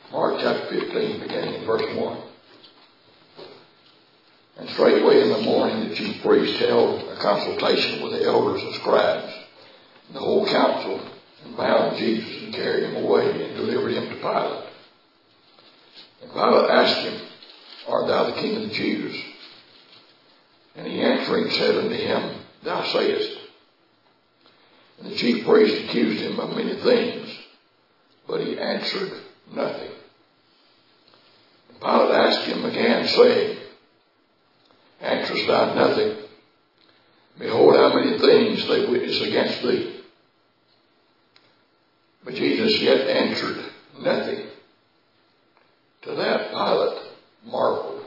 Mark chapter 15, beginning in verse 1. And straightway in the morning the chief priests held a consultation with the elders and scribes and the whole council, and bound Jesus and carried him away and delivered him to Pilate. And Pilate asked him, Art thou the king of the Jews? And he answering said unto him, Thou sayest. And the chief priests accused him of many things, but he answered nothing. And Pilate asked him again, saying, Answerest thou nothing? Behold, how many things they witness against thee. But Jesus yet answered nothing. To that Pilate marveled.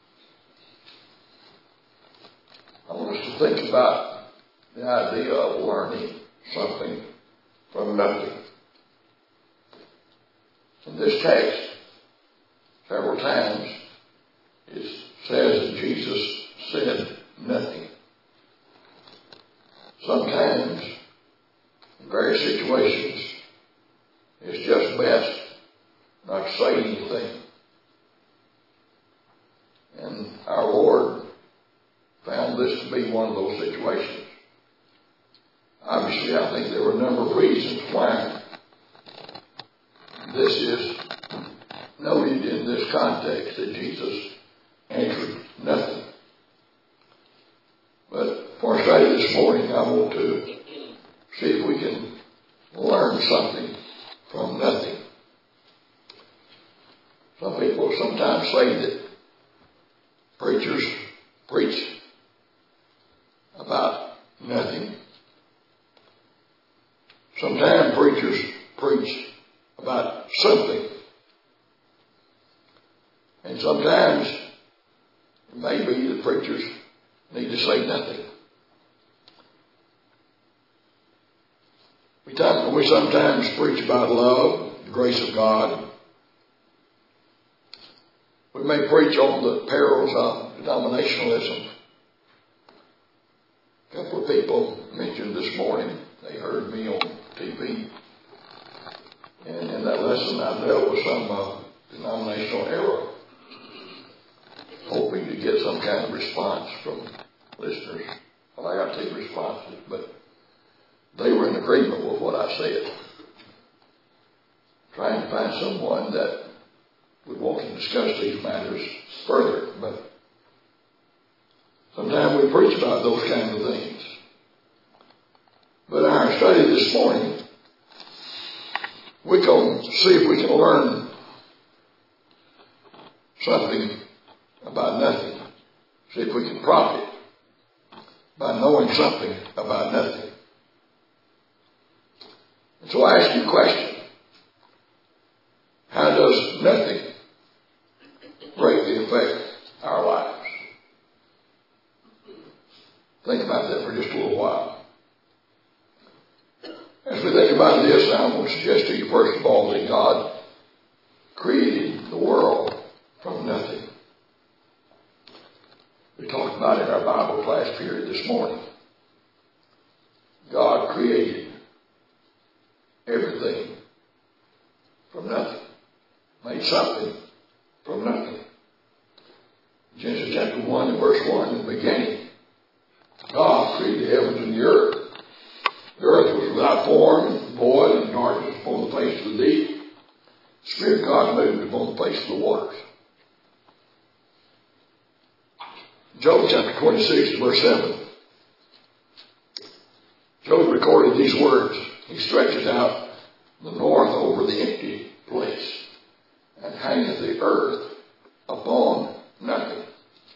I want us to think about the idea of learning something from nothing. In this text, several times it says that Jesus said nothing. Sometimes, in various situations, it's just best not to say anything. And our Lord found this to be one of those situations. Obviously, I think there were a number of reasons why this is noted in this context, that Jesus answered nothing. But for our study this morning, I want to see if we can learn something from nothing. Some people sometimes say that preachers preach about nothing. Sometimes preachers preach about something. And sometimes it may be that preachers need to say nothing. We sometimes preach about love, the grace of God. We may preach on the perils of denominationalism. A couple of people mentioned this morning, they heard me on TV. And in that lesson I dealt with some denominational error, hoping to get some kind of response from listeners. Well, I got 2 responses, but they were in agreement with what I said. Trying to find someone that would want to discuss these matters further, but sometimes we preach about those kinds of things. But in our study this morning, we're going to see if we can learn something about nothing. See if we can profit by knowing something about nothing. And so I ask you a question. How does nothing greatly affect our lives? Think about that for just a little while. As we think about this, I want to suggest to you, first of all, that God created the world from nothing. We talked about it in our Bible class period this morning. God created everything from nothing. Made something from nothing. Genesis chapter 1 and verse 1, in the beginning, God created the heavens and the earth. The earth was without form and void, and darkness upon the face of the deep. The Spirit of God moved upon the face of the waters. Job chapter 26, verse 7. Job recorded these words. He stretches out the north over the empty place, and hangeth the earth upon nothing.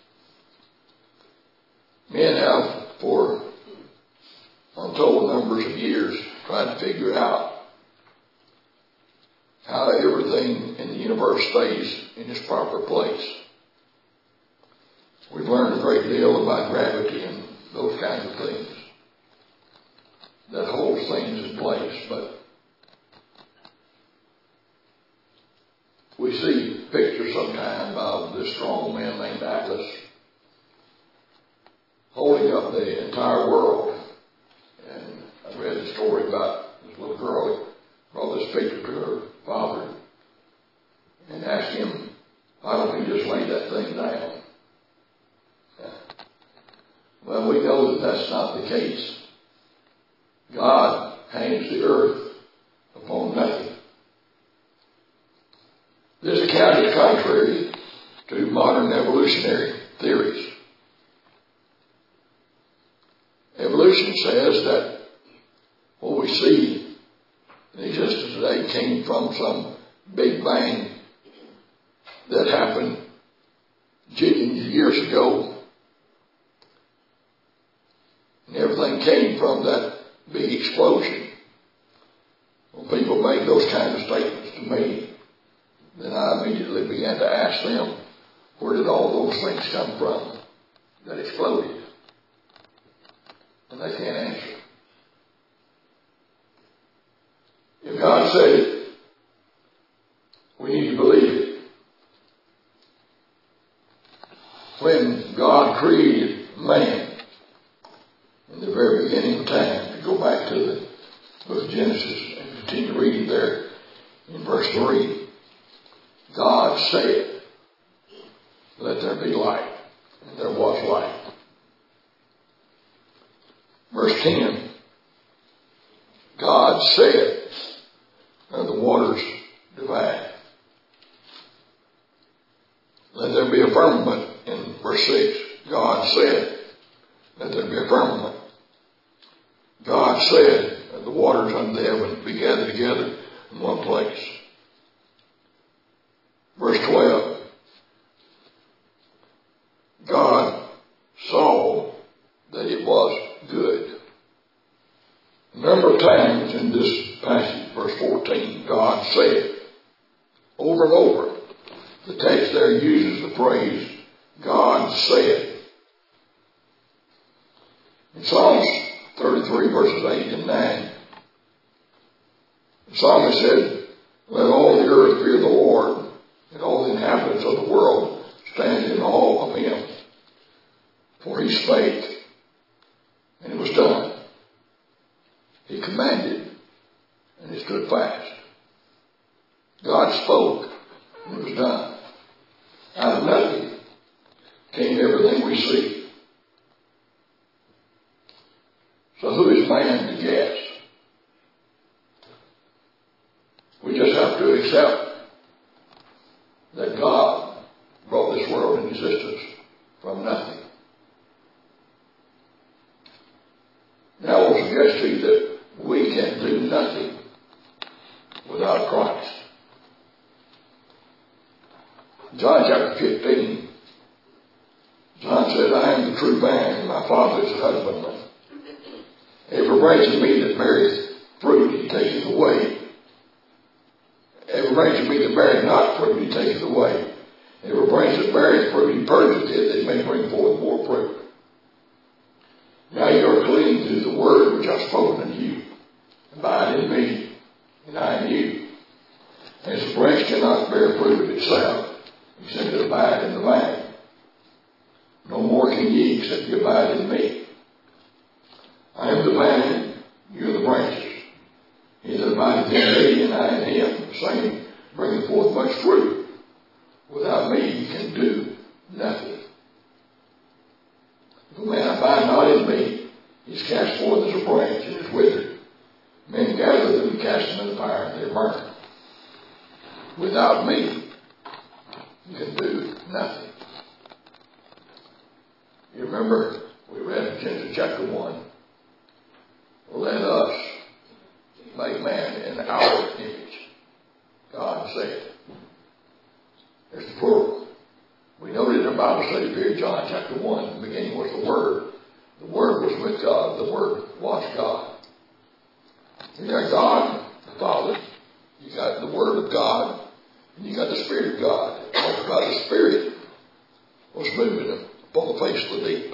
Men have, for untold numbers of years, tried to figure out how everything in the universe stays in its proper place. We've learned a great deal about gravity and those kinds of things that holds things in place, but we see pictures sometimes of this strong man named Atlas holding up the entire world. And I read a story about this little girl who brought this picture to her father. asked him, why don't you just lay that thing down? Well, we know that that's not the case. God hangs the earth upon nothing. This account is contrary to modern evolutionary theories. Evolution says that what we see in existence today came from some big bang that happened jillions of years ago. And everything came from that big explosion. When people make those kind of statements to me, then I immediately began to ask them, where did all those things come from that exploded? And they can't answer. If God said it, we need to believe it. When God created man in the very beginning of time, to go back to the book of Genesis and continue reading there in verse 3, God said, let there be light, and there was light. Verse 10, God said, and the waters divide. Let there be a firmament in verse 6. God said, let there be a firmament. God said, and the waters under the heaven be gathered together in one place. Verse 12, God saw that it was good. A number of times in this passage, verse 14, God said, over and over. The text there uses the phrase, God said. In Psalms 33, verses 8 and 9, the psalmist said, let all the earth fear the Lord, and all the inhabitants of the world stand in awe of him. For he spake, and it was done. He commanded, and it stood fast. God spoke, and it was done. Out of nothing came everything we see. So who is man to guess? We just have to accept that God brought this world into existence from nothing. Now I will suggest to you that we can do nothing without Christ. John chapter 15, John said, I am the true vine, and my Father is the husbandman. Every branch in me that beareth fruit, he taketh away. Every branch in me that beareth not fruit, he taketh away. Every branch that beareth fruit, he purgeth it, that it may bring forth more fruit. Now you are clean through the word which I have spoken unto you. Abide in me, and I in you. As the branch cannot bear fruit of itself, except it abide in the vine. No more can ye, except you abide in me. I am the vine, you are the branches. He that abideth in me, and I in him, the same bringeth forth much fruit. Without me you can do nothing. If a man abide not in me, he is cast forth as a branch and is withered. Men gather them and cast them in the fire, and they burn. Without me, you can do nothing. You remember, we read in Genesis chapter 1, let us make man in our image. God said. There's the plural. We noted in the Bible study period, John chapter 1, the beginning was the Word. The Word was with God. The Word was God. You got God, the Father. You got the Word of God. And you got the Spirit of God. Talk about the Spirit was moving upon the face of the deep.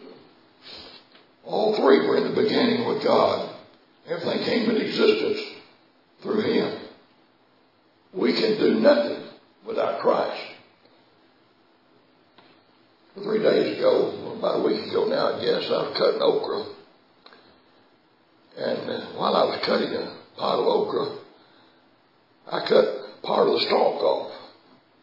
All three were in the beginning with God. Everything came into existence through Him. We can do nothing without Christ. 3 days ago, about a week ago now, I guess, I was cutting okra. And while I was cutting a pot of okra, I cut part of the stalk off.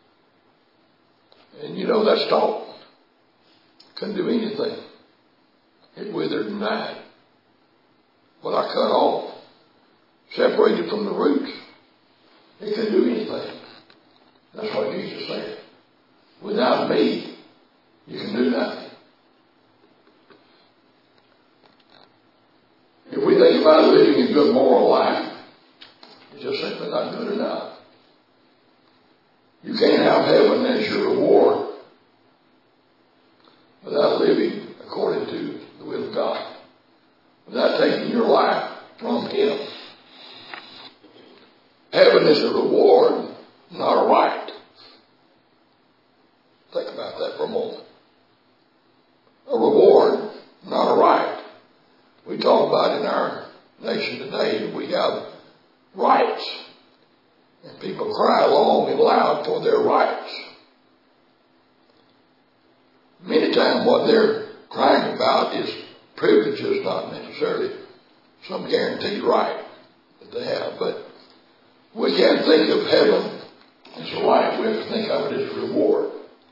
And you know that stalk couldn't do anything. It withered and died. But I cut off, separated from the roots. It couldn't do anything. That's what Jesus said. Without me, you can do nothing. If we think about living a good moral life, it's just simply not good enough. You can't have heaven as your reward without living according to the will of God, without taking your life from Him. Heaven is a reward, not a right. Think about that for a moment. A reward, not a right. We talk about in our nation today, we have rights. And people cry long and loud for their rights. Many times what they're crying about is privileges, not necessarily some guaranteed right that they have. But we can't think of heaven as a right. We have to think of it as a reward.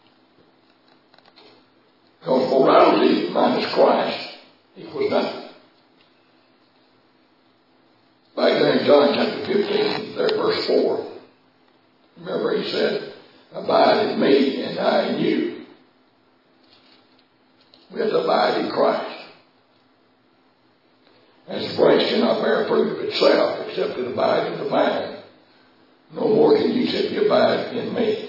Because morality minus Christ equals nothing. Back there in John chapter 15, there verse 4. Remember he said, abide in me and I in you. We have to abide in Christ. As the branch cannot bear fruit of itself except it abide in the vine, no more can you except you abide in me.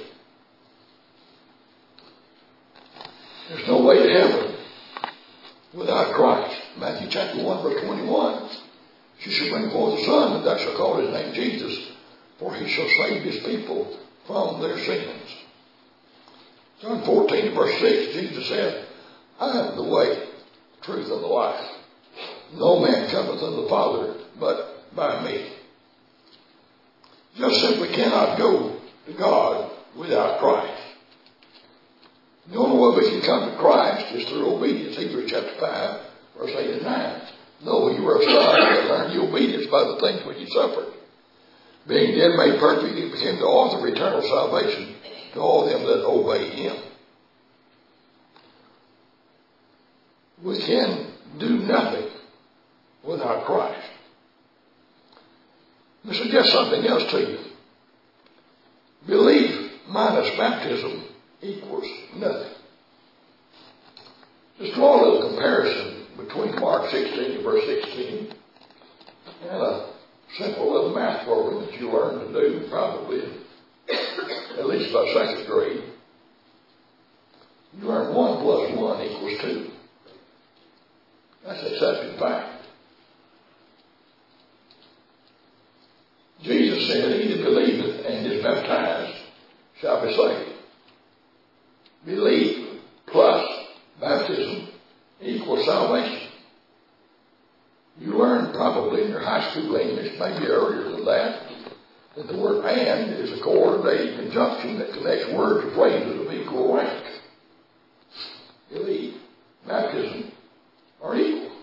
There's no way to heaven without Christ. Matthew chapter 1 verse 21. You shall bring forth a son, and thou shalt call his name Jesus, for he shall save his people from their sins. John 14 verse 6, Jesus said, I am the way, the truth, and the life. No man cometh unto the Father but by me. Just simply cannot go to God without Christ. The only way we can come to Christ is through obedience. Hebrews chapter 5, verse 8 and 9. Though you were a son, you learned your obedience by the things which you suffered. Being then made perfect, he became the author of eternal salvation to all them that obey him. We can do nothing without Christ. Let me suggest something else to you. Belief minus baptism equals nothing. Just draw a little comparison between Mark 16 verse 16 and a simple little math program that you learn to do probably at least by second grade. You learn 1 plus 1 equals 2. That's accepted fact. Jesus said, he that believeth and is baptized shall be saved. Belief plus baptism equals salvation. You learned probably in your high school English, maybe earlier than that the word and is a coordinated conjunction that connects words or phrases of equal rank. Belief, baptism are equal.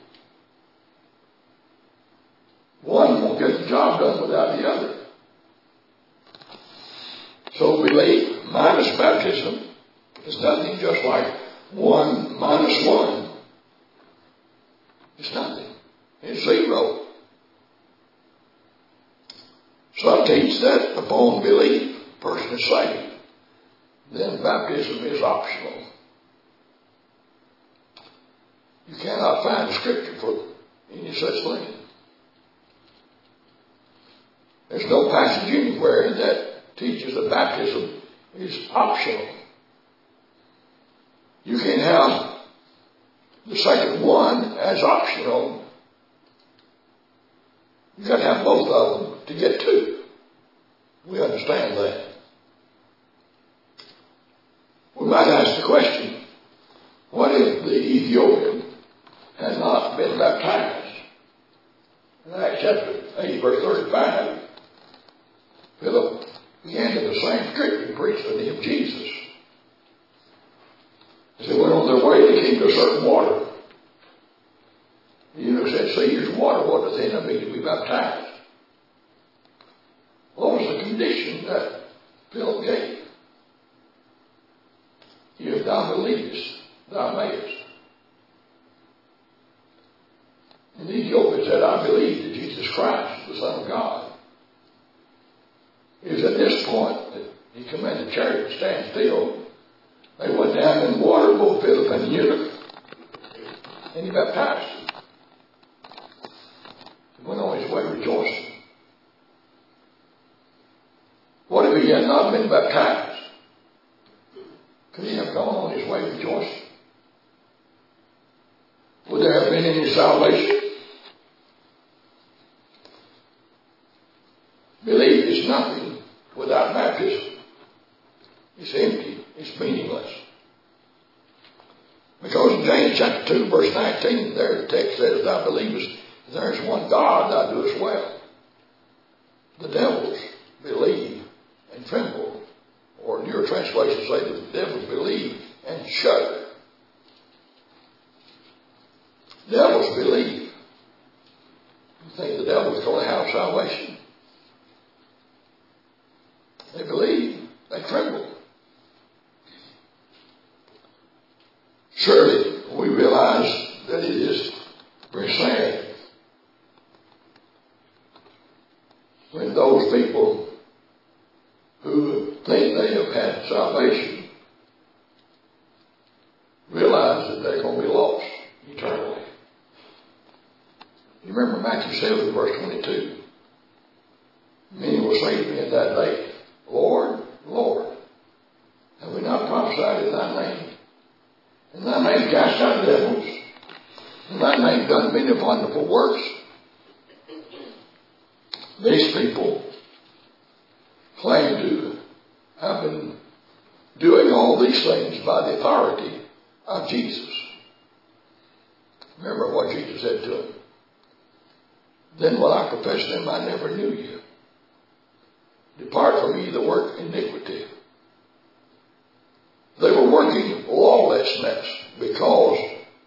One won't get the job done without the other. So belief minus baptism is nothing, just like 1 minus 1. It's nothing. It's 0. Some teach that upon belief, a person is saved. Then baptism is optional. You cannot find a scripture for any such thing. There's no passage anywhere that teaches that baptism is optional. You can have the second one as optional. You've got to have both of them to get 2. We understand that. We might ask the question, what if the Ethiopian had not been baptized? In Acts chapter 8, verse 35, Philip began in the same scripture and preached the name of Jesus. As they went on their way, they came to a certain water. The eunuch said, see, here's water. What does it mean? I mean to be baptized. What was the condition that Philip gave? thou believest, thou mayest. And the Ethiopian said, I believe that Jesus Christ, the Son of God. It was at this point that he commanded the chariot to stand still. They went down in the water, both Philip and the eunuch, and he baptized him. He went on his way rejoicing. What if he had not been baptized? Could he have gone on his way rejoicing? Would there have been any salvation? Belief is nothing without baptism. It's empty. It's meaningless. Because in James chapter 2, verse 19, there the text says, thou believest there is one God, thou doest well. The devils believe and tremble. Or your translation say that the devils believe and shudder. Devils believe. You think the devil's going to have salvation? They believe. They tremble. Surely we realize that it is very sad when those people who think they have had salvation realize that they're going to be lost eternally. You remember Matthew 7, verse 22. Many will say to me in that day, Lord, Lord, have we not prophesied in thy name? In thy name cast out devils? In thy name done many wonderful works? These people claim to have been doing all these things by the authority of Jesus. Remember what Jesus said to them. Then will I confess to them, I never knew you. Depart from me that work iniquity. They were working lawlessness because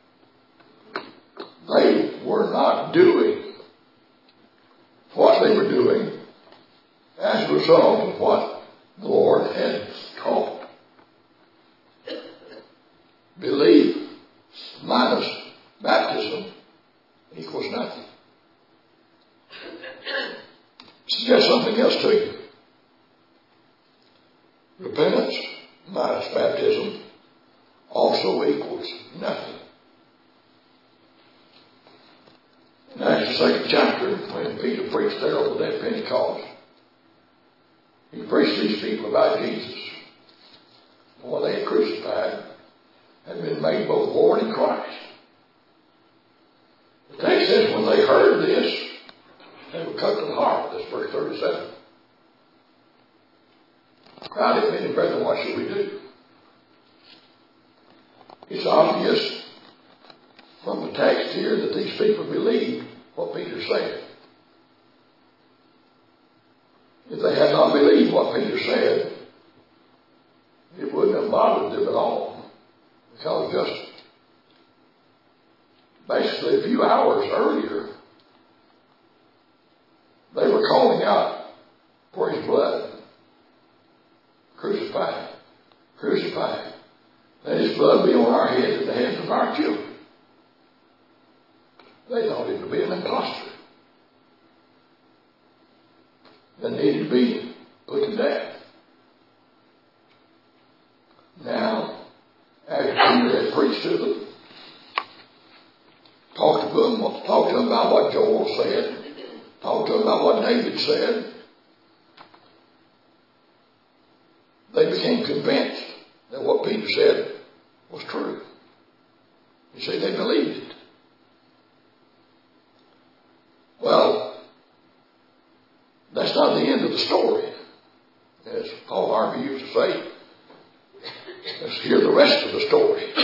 they were not doing what they were doing as a result of what the Lord had taught. Belief minus baptism equals nothing. Suggest something else to you. Repentance minus baptism also equals nothing. In Acts the second chapter, when Peter preached there on the day of Pentecost, he preached these people about Jesus. The one they had crucified had been made both Lord and Christ. The text says when they heard this, they were cut to the heart. That's verse 37. Cried out, many brethren, what should we do? It's obvious from the text here that these people believed what Peter said. If they had not believed what Peter said, it wouldn't have bothered them at all. Because just basically a few hours earlier, they were calling out for his blood. Crucify him. Crucify him. Let his blood be on our heads and the heads of our children. They thought him to be an impostor that needed to be put to death. Now, after Peter had preached to them, talked to them about what Joel said, talked to them about what David said, they became convinced that what Peter said was true. You see, they believed it. Well, that's not the end of the story. As Paul Harvey used to say, let's hear the rest of the story.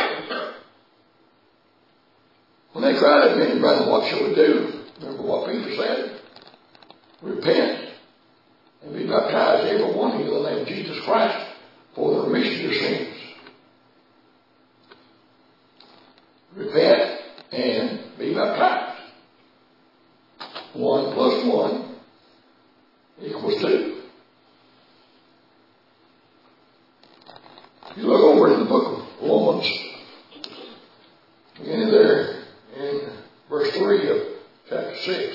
When they cried at me, brethren, what shall we do? Remember what Peter said? Repent and be baptized, every one of you, in the name of Jesus Christ, for the remission of your sins. Repent and be baptized. 1 plus 1 equals 2. you look over in the book of Romans, beginning there in verse 3 of chapter 6.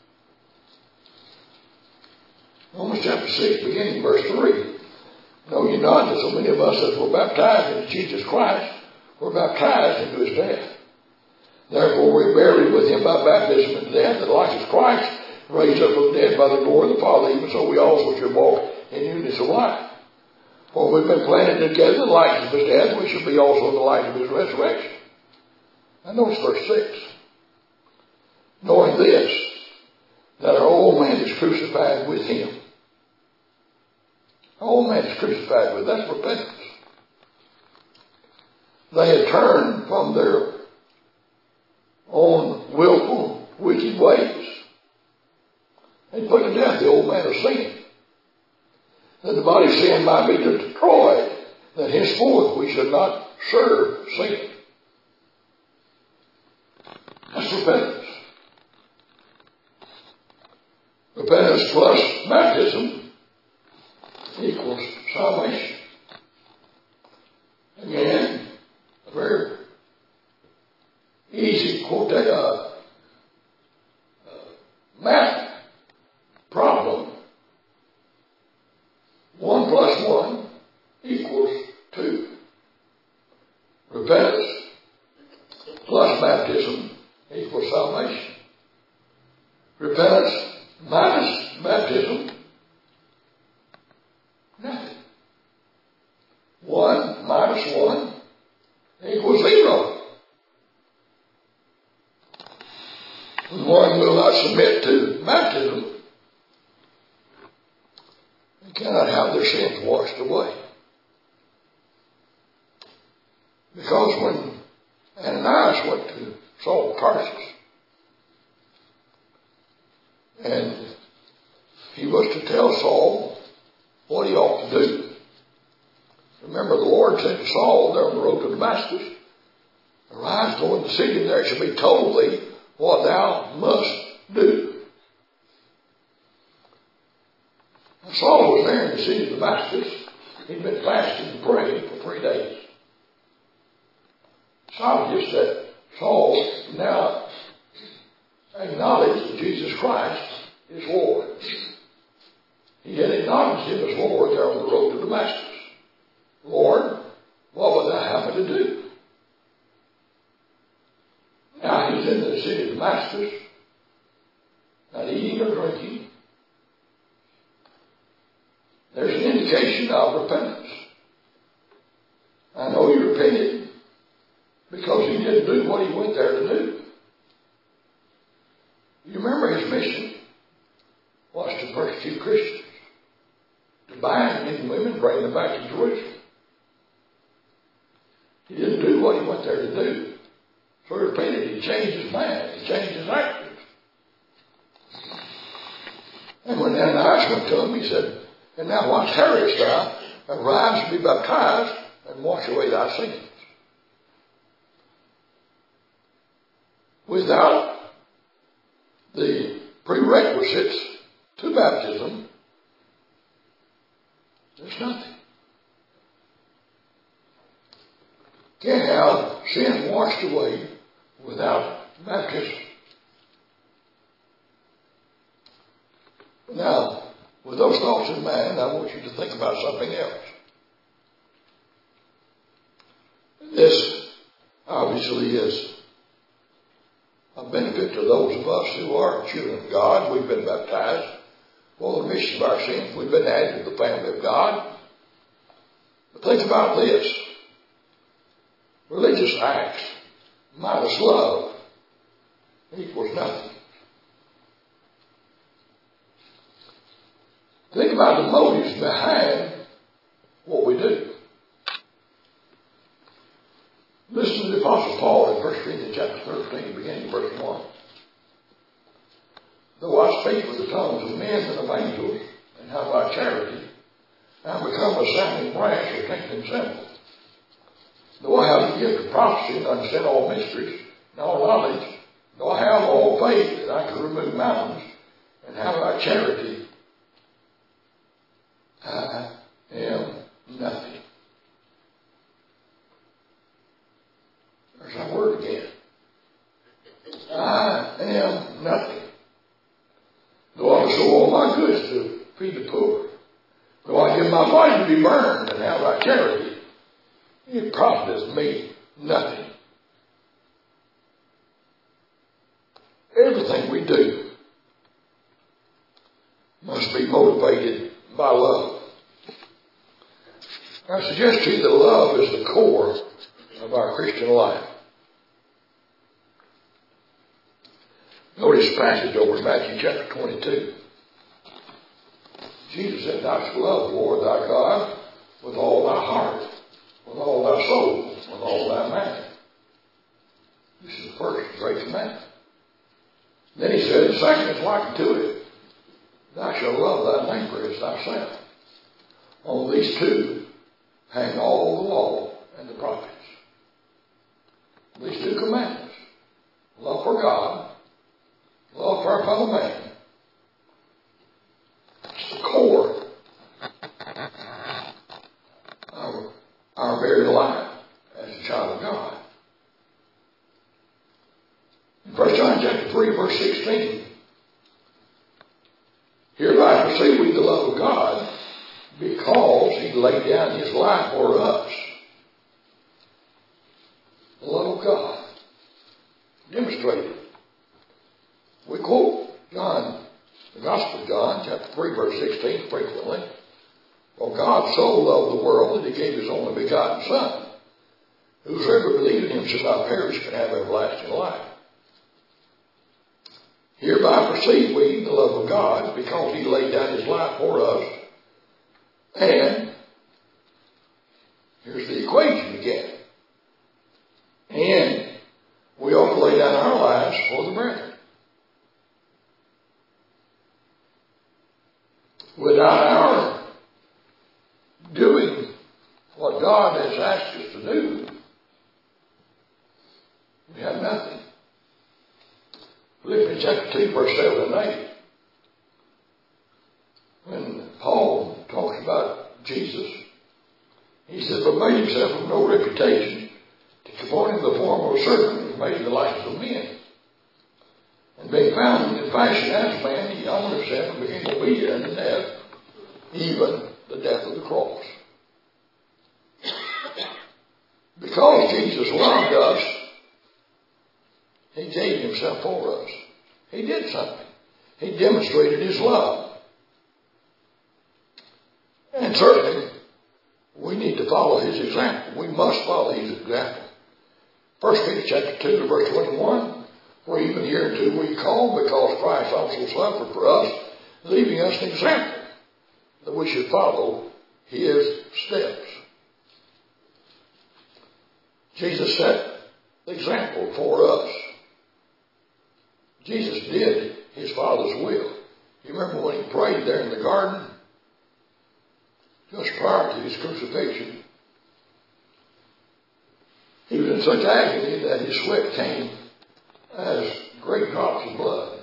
Romans chapter 6, beginning in verse 3. Know ye not that so many of us as were baptized into Jesus Christ were baptized into his death? Therefore we are buried with him by baptism into death, that like as Christ raised up from the dead by the glory of the Father, even so we also should walk in newness of life. For we've been planted together in the likeness of his death, we shall be also in the light of his resurrection. Now notice verse 6. Knowing this, that our old man is crucified with him. Our old man is crucified with. That's repentance. They had turned from their own willful, wicked ways and put to death the old man of sin, that the body of sin might be destroyed, that henceforth we should not serve sin. That's repentance. Repentance plus baptism equals salvation. Again, a very easy math problem. 1 plus 1 equals 2. Repentance plus baptism equals salvation. Repentance minus baptism, nothing. 1 minus 1 equals 0. When one will not submit to baptism, they cannot have their sins washed away. Because when Ananias went to Saul of Tarsus, and he was to tell Saul what he ought to do. Remember, the Lord said to Saul there on the road to Damascus, arise, go in the city, and there shall be told thee what thou must do. And Saul was there in the city of Damascus. He'd been fasting and praying for 3 days. It's obvious that Saul now acknowledged that Jesus Christ is Lord. He had acknowledged him as Lord there on the road to Damascus. Lord, what would thou have me to do? Now he's in the city of Damascus, not eating or drinking. There's an indication of repentance. I know he repented because he didn't do what he went there to do. You remember his mission was to persecute Christians, to bind men and women, bring them back to Jerusalem. He didn't do what he went there to do. So he repented. He changed his mind. He changed his actions. And when Ananias went to him, he said, and now why tarriest thou? Arise and be baptized and wash away thy sins. Without the prerequisites to baptism, there's nothing. Can't have sin washed away without baptism. Now, with those thoughts in mind, I want you to think about something else. This obviously is a benefit to those of us who are children of God. We've been baptized for the remission of our sins. We've been added to the family of God. But think about this. Religious acts minus love equals nothing. Think about the motives behind what we do. Listen to the Apostle Paul in 1 Corinthians chapter 13, beginning in verse 1. Though I speak with the tongues of men and of angels, and have by charity, I am become a sounding brass or tinkling cymbal. Though I have the gift of prophecy and understand all mysteries and all knowledge, though I have all faith that I can remove mountains, and have by charity, I am nothing. my body to be burned and have thy charity, it profiteth me nothing. Everything we do must be motivated by love. I suggest to you that love is the core of our Christian life. Notice the passage over in Matthew chapter 22. Jesus said, thou shalt love the Lord thy God with all thy heart, with all thy soul, with all thy mind. This is the first great commandment. Then he said, the second is like to it. Thou shalt love thy neighbor as thyself. On these two hang all the law and the prophets. These two commandments. Love for God, love for our fellow man. It's the core of our very life as a child of God. In 1 John chapter 3, verse 16, hereby perceive we the love of God, because he laid down his life for us. The love of God. Demonstrated. We quote John, the Gospel of John, chapter 3, verse 16, frequently. For God so loved the world that he gave his only begotten Son. Whosoever believeth in him shall not perish, but have everlasting life. Hereby perceive we the love of God, because he laid down his life for us. And here's the equation again. And we ought to lay down our lives for the brethren. Without our doing what God has asked us to do, we have nothing. Philippians chapter 2, verse 7 and 8. When Paul talks about Jesus, he said, but made himself of no reputation, to conform in the form of a servant, and made in the likeness of men. And being found in fashion as man, he humbled himself and became obedient unto death, even the death of the cross. Because Jesus loved us, he gave himself for us. He did something. He demonstrated his love. And certainly, we need to follow his example. We must follow his example. 1 Peter chapter 2, verse 21, for even hereunto we call, because Christ also suffered for us, leaving us an example, that we should follow his steps. Jesus set the example for us. Jesus did his Father's will. You remember when he prayed there in the garden, just prior to his crucifixion, he was in such agony that his sweat came as great drops of blood.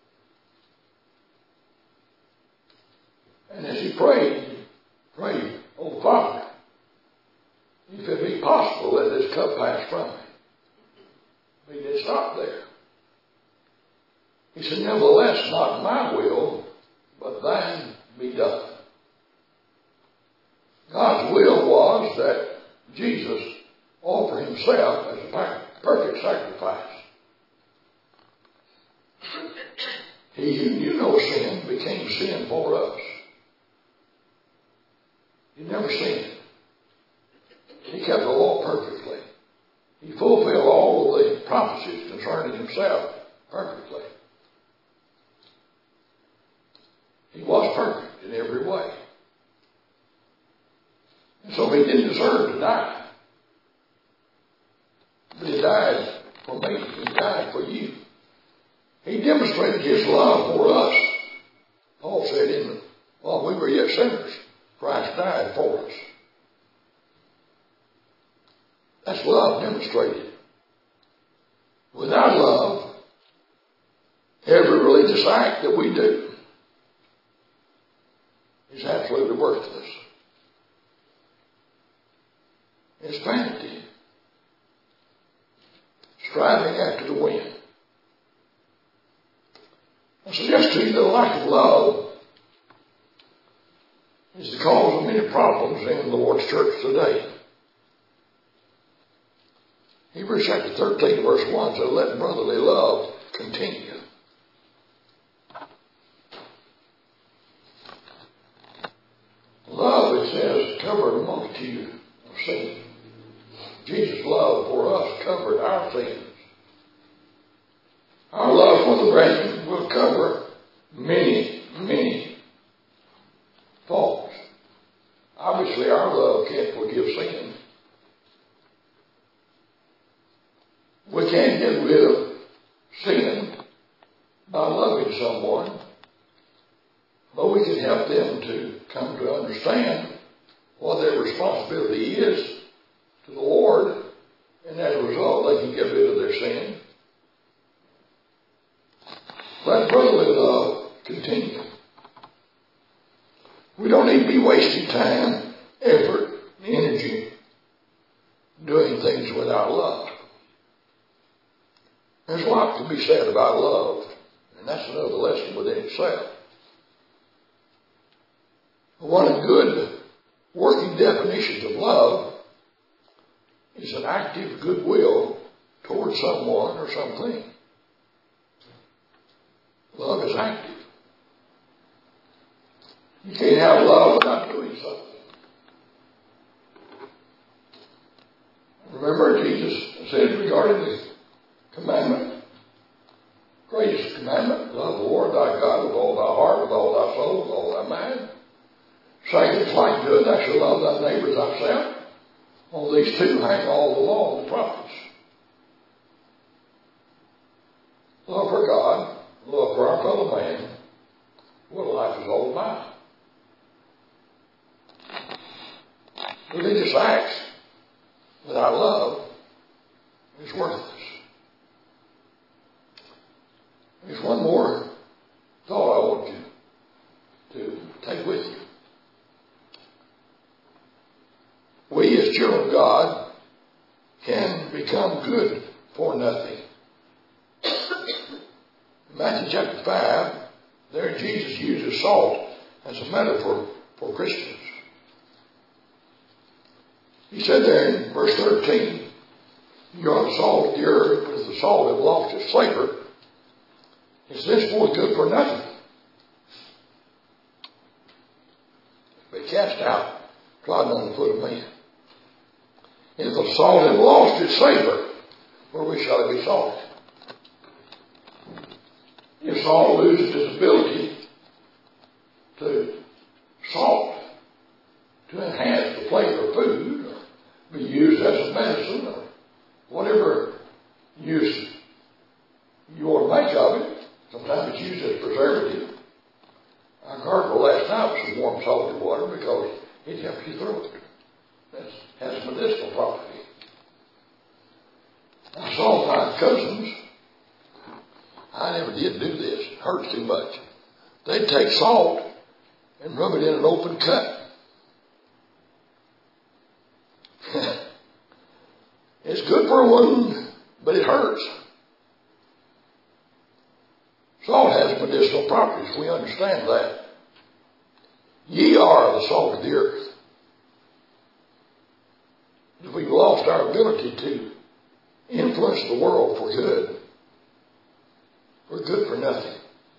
And as he prayed, oh Father, if it be possible, let this cup pass from me. But he didn't stop there. He said, nevertheless, not my will, but thine be done. God's will was that Jesus offer himself as a perfect sacrifice. He who knew no sin became sin for us. He never sinned. He kept the law perfectly. He fulfilled all of the prophecies concerning himself perfectly. He was perfect in every way. And so he didn't deserve to die. But he died for me. He died for you. He demonstrated his love for us. Paul said, while we were yet sinners, Christ died for us. That's love demonstrated. Without love, every religious act that we do is absolutely worthless. It's vanity. Striving after the wind. I suggest to you that the lack of love is the cause of many many problems in the Lord's church today. Hebrews chapter 13, verse 1 says, let brotherly love continue. Love, it says, covered a multitude of sins. Jesus' love for us covered our sins. Our love for the brethren will cover many, many faults. Obviously, our love can't forgive sin. We can't get rid of sin by loving someone, but we can help them to come to understand what their responsibility is to the Lord, and as a result, they can get rid of their sin. Let brotherly love continue. We don't need to be wasting time, effort, and energy doing things without love. There's a lot to be said about love, and that's another lesson within itself. One of the good working definitions of love is an active goodwill towards someone or something. Love is active. You can't have love without doing something. Remember, Jesus said regarding the commandment, greatest commandment, love the Lord thy God with all thy heart, with all thy soul, with all thy mind. Second is like good, thou shalt love thy neighbor as thyself. On these two hang all the law and the prophets. Love for God, love for our fellow man, what life is all about. Religious acts without love is worthless. There's one more thought I want you to take with you. We as children of God can become good for nothing. In Matthew chapter 5, there Jesus uses salt as a metaphor for Christians. He said there in verse 13, you are the salt of the earth, but if the salt have lost its flavor, is this more good for nothing? Be cast out, trodden under the foot of men. If the salt have lost its savor, wherewith shall it be salted? If salt loses its ability to salt, to enhance the flavor of food, or be used as a medicine, or whatever use you want to make of it, sometimes it's used as preservative. I gargled last night with some warm salty water because it helps you through it. It has medicinal property. I saw my cousins. I never did do this. It hurts too much. They'd take salt and rub it in an open cut. It's good for a wound, but it hurts. Salt has medicinal properties. We understand that. Ye are the salt of the earth. If we've lost our ability to influence the world for good, we're good for nothing.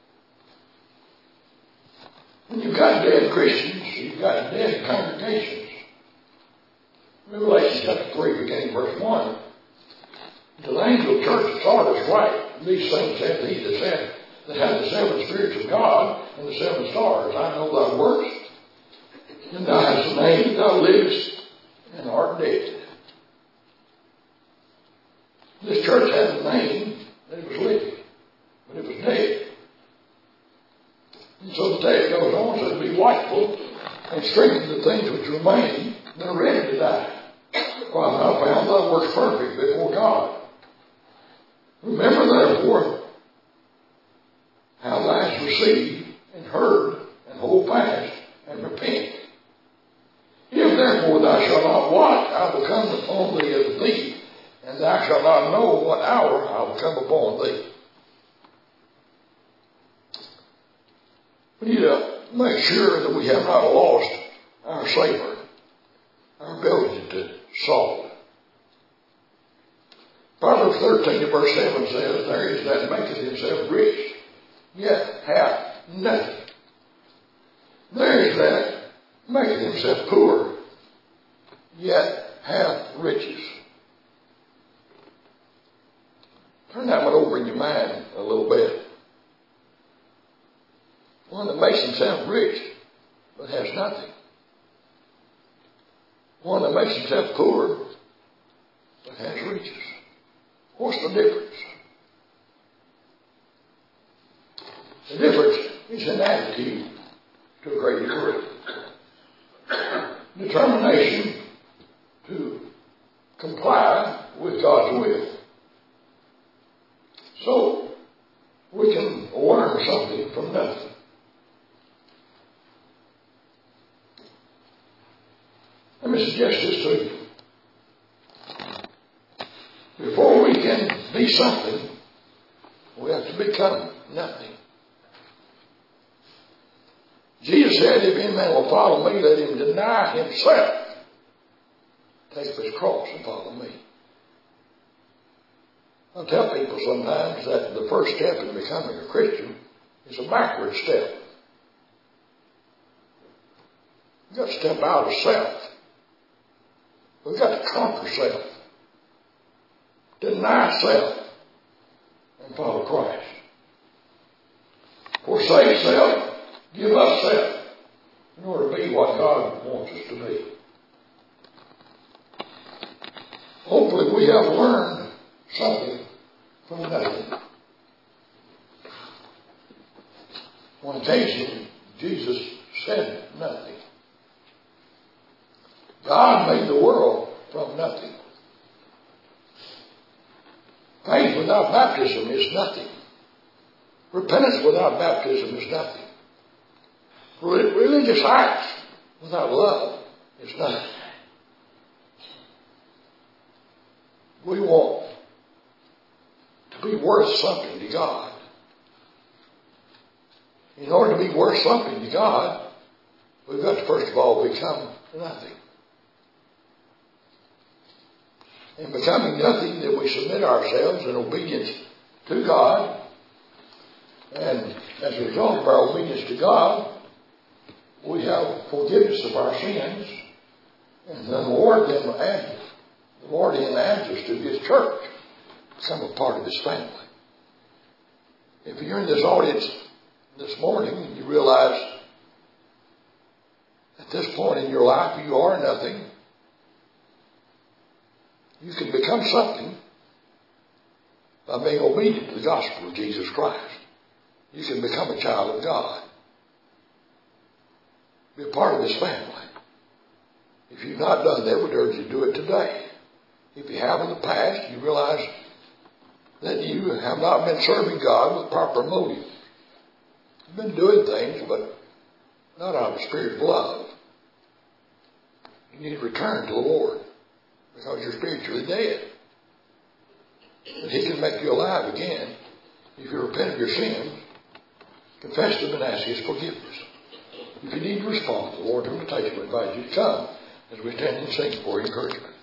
When you've got dead Christians, you've got dead congregations. Revelation chapter 3, beginning verse 1. To the angel of the church of Sardis write, these things saith he that said, that had the seven spirits of God and the seven stars. I know thy works, and thou hast a name, thou livest, and art dead. This church had a name that it was living, but it was dead. And so the text goes on, says, be watchful and strengthen the things which remain that are ready to die, while thou found thy works perfect before God. Remember therefore how thou hast received and heard, and hold fast and repent. If therefore thou shalt not watch, I will come upon thee as a thief, and thou shalt not know what hour I will come upon thee. We need to make sure that we have not lost our savor, our ability to salt. Proverbs 13 and verse 7 says, there is that maketh himself rich, yet hath nothing. There is that maketh himself poor, yet hath riches. Turn that one over in your mind a little bit. One that makes himself rich, but has nothing. One that makes himself poor, but has riches. What's the difference? The difference is in attitude to a great degree. Determination to comply with God's will. So, we can learn something from nothing. Let me suggest this to you. Before we can be something, we have to become nothing. Jesus said, if any man will follow me, let him deny himself. Take up his cross and follow me. I tell people sometimes that the first step in becoming a Christian is a backward step. You've got to step out of self. We've got to conquer self. Deny self and follow Christ. Forsake self, give up self in order to be what God wants us to be. Hopefully we have learned something from nothing. On occasion, Jesus said nothing. God made the world from nothing. Faith without baptism is nothing. Repentance without baptism is nothing. Religious acts without love is nothing. We want to be worth something to God. In order to be worth something to God, we've got to first of all become nothing. In becoming nothing, that we submit ourselves in obedience to God. And as a result of our obedience to God, we have forgiveness of our sins. And the Lord then adds us to His church, become a part of His family. If you're in this audience this morning and you realize at this point in your life you are nothing, you can become something by being obedient to the gospel of Jesus Christ. You can become a child of God. Be a part of His family. If you've not done that, I would urge you to do it today. If you have in the past, you realize that you have not been serving God with proper motive. You've been doing things, but not out of a spirit of love. You need to return to the Lord because you're spiritually dead. But He can make you alive again if you repent of your sins, confess them, and ask His forgiveness. If you need to respond to the Lord's invitation, we invite you to come as we stand and sing for encouragement.